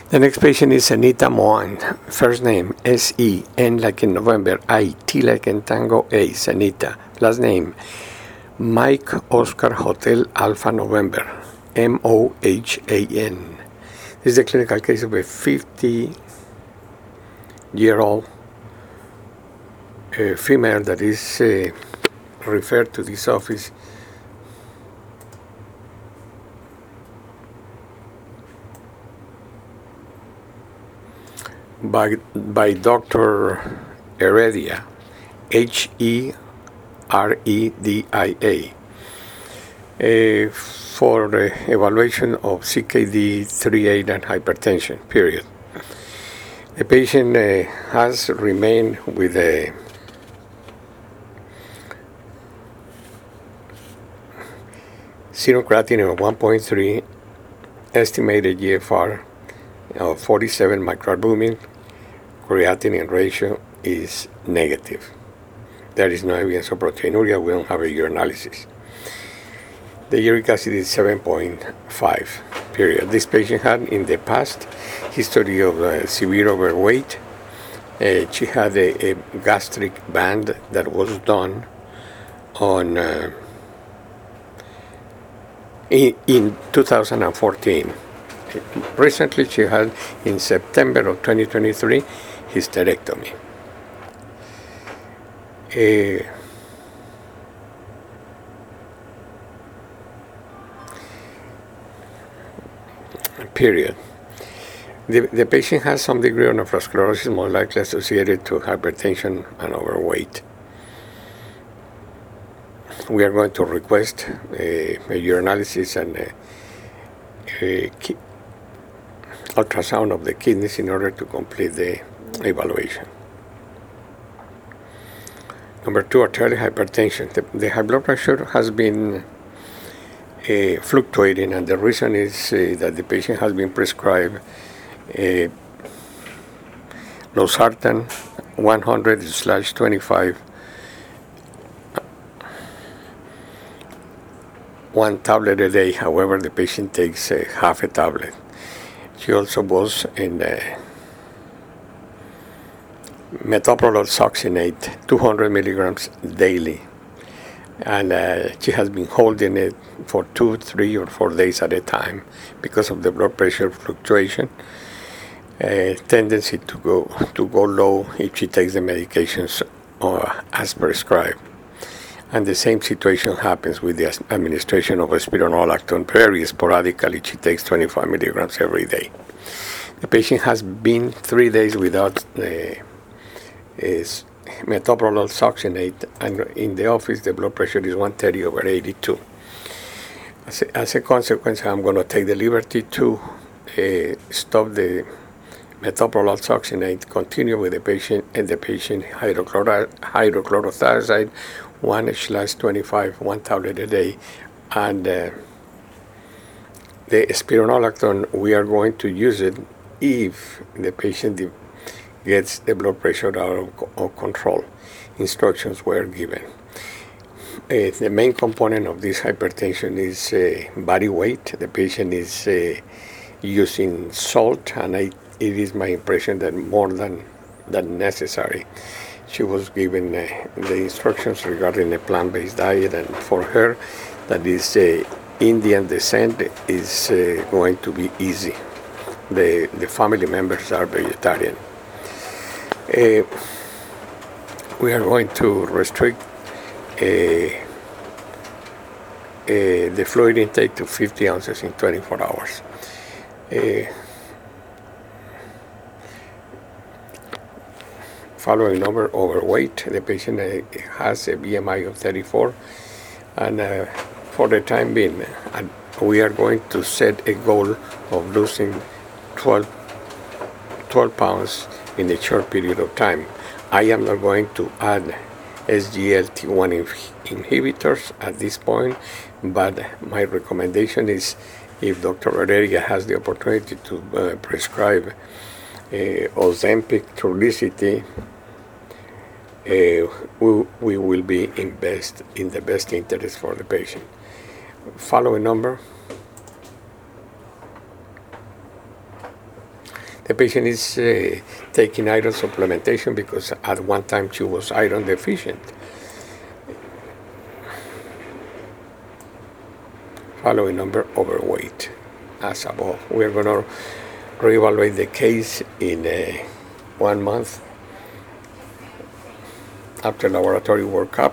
The next patient is Anita Moan. First name S-E-N like in November, I-T like in Tango, A, Sanita. Last name Mike Oscar Hotel Alpha November, M-O-H-A-N. This is a clinical case of a 50-year-old female that is referred to this office by Dr. Heredia, Heredia, for evaluation of CKD 3A and hypertension, period. The patient has remained with a serum creatinine of 1.3, estimated GFR of 47 microalbumin, creatinine ratio is negative. There is no evidence of proteinuria. We don't have a urinalysis. The uric acid is 7.5, period. This patient had in the past history of severe overweight. She had a gastric band that was done on in 2014. Recently, she had, in September of 2023, hysterectomy. Period. The patient has some degree of nephrosclerosis, more likely associated to hypertension and overweight. We are going to request a urinalysis and a ultrasound of the kidneys in order to complete the evaluation. Number 2, arterial hypertension. The high blood pressure has been fluctuating, and the reason is that the patient has been prescribed losartan 100/25, 1 tablet a day. However, the patient takes half a tablet. She also was in metoprolol succinate, 200 milligrams daily. And she has been holding it for 2, 3, or 4 days at a time because of the blood pressure fluctuation. Tendency to go low if she takes the medications as prescribed. And the same situation happens with the administration of spironolactone. Very sporadically, she takes 25 milligrams every day. The patient has been 3 days without metoprolol succinate, and in the office the blood pressure is 130/82. As a consequence, I'm going to take the liberty to stop the metoprolol succinate, continue with the patient, and the patient hydrochlorothiazide 1/25, 1 tablet a day, and the spironolactone, we are going to use it if the patient gets the blood pressure out of control. Instructions were given. The main component of this hypertension is body weight. The patient is using salt, and it is my impression that more than necessary. She was given the instructions regarding a plant-based diet, and for her, that is Indian descent, is going to be easy. The family members are vegetarian. We are going to restrict the fluid intake to 50 ounces in 24 hours. Following number, overweight. The patient has a BMI of 34, and for the time being, we are going to set a goal of losing 12 pounds in a short period of time. I am not going to add SGLT1 inhibitors at this point, but my recommendation is, if Dr. Heredia has the opportunity to prescribe Ozempic, Trulicity, we will be in the best interest for the patient. Following number. The patient is taking iron supplementation because at one time she was iron deficient. Following number, overweight, as above. We're going to reevaluate the case in 1 month after laboratory workup.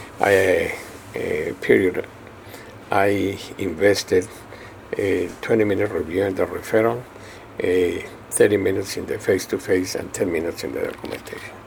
Period. I invested a 20-minute review in the referral, 30 minutes in the face-to-face, and 10 minutes in the documentation.